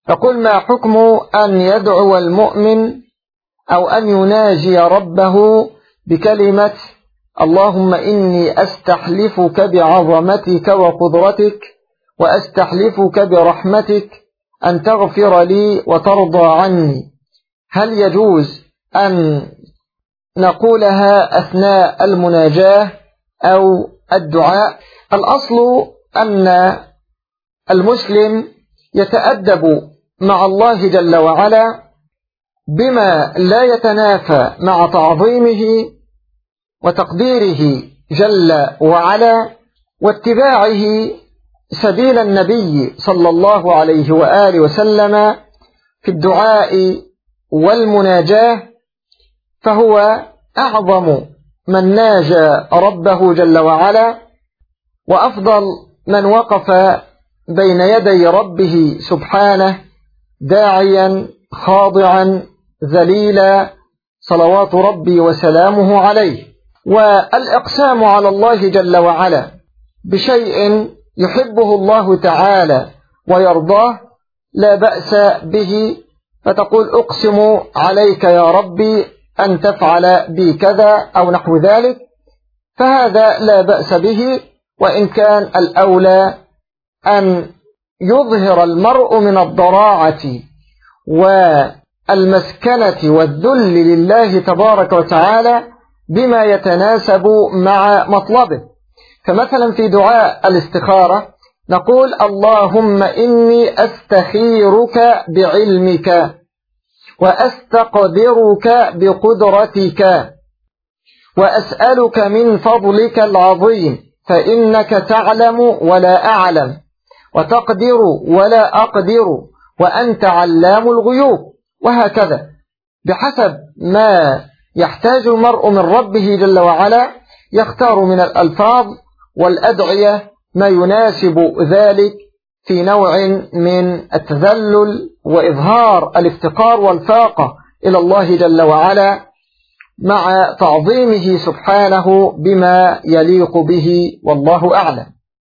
فقل ما حكم أن يدعو المؤمن أو أن يناجي ربه بكلمة اللهم إني أستحلفك بعظمتك وقدرتك وأستحلفك برحمتك أن تغفر لي وترضى عني؟ هل يجوز أن نقولها أثناء المناجاة أو الدعاء؟ الأصل أن المسلم يتأدب مع الله جل وعلا بما لا يتنافى مع تعظيمه وتقديره جل وعلا واتباعه سبيل النبي صلى الله عليه وآله وسلم في الدعاء والمناجاة، فهو أعظم من ناجى ربه جل وعلا، وأفضل من وقف بين يدي ربه سبحانه داعيا خاضعا ذليلا صلوات ربي وسلامه عليه. والإقسام على الله جل وعلا بشيء يحبه الله تعالى ويرضاه لا بأس به، فتقول أقسم عليك يا ربي أن تفعل بي كذا أو نحو ذلك، فهذا لا بأس به، وإن كان الأولى أن يظهر المرء من الضراعة والمسكنة والذل لله تبارك وتعالى بما يتناسب مع مطلبه. فمثلا في دعاء الاستخارة نقول اللهم إني أستخيرك بعلمك وأستقدرك بقدرتك وأسألك من فضلك العظيم فإنك تعلم ولا أعلم وتقدر ولا أقدر وأنت علام الغيوب، وهكذا بحسب ما يحتاج المرء من ربه جل وعلا يختار من الألفاظ والأدعية ما يناسب ذلك في نوع من التذلل وإظهار الافتقار والفاقة إلى الله جل وعلا مع تعظيمه سبحانه بما يليق به، والله أعلم.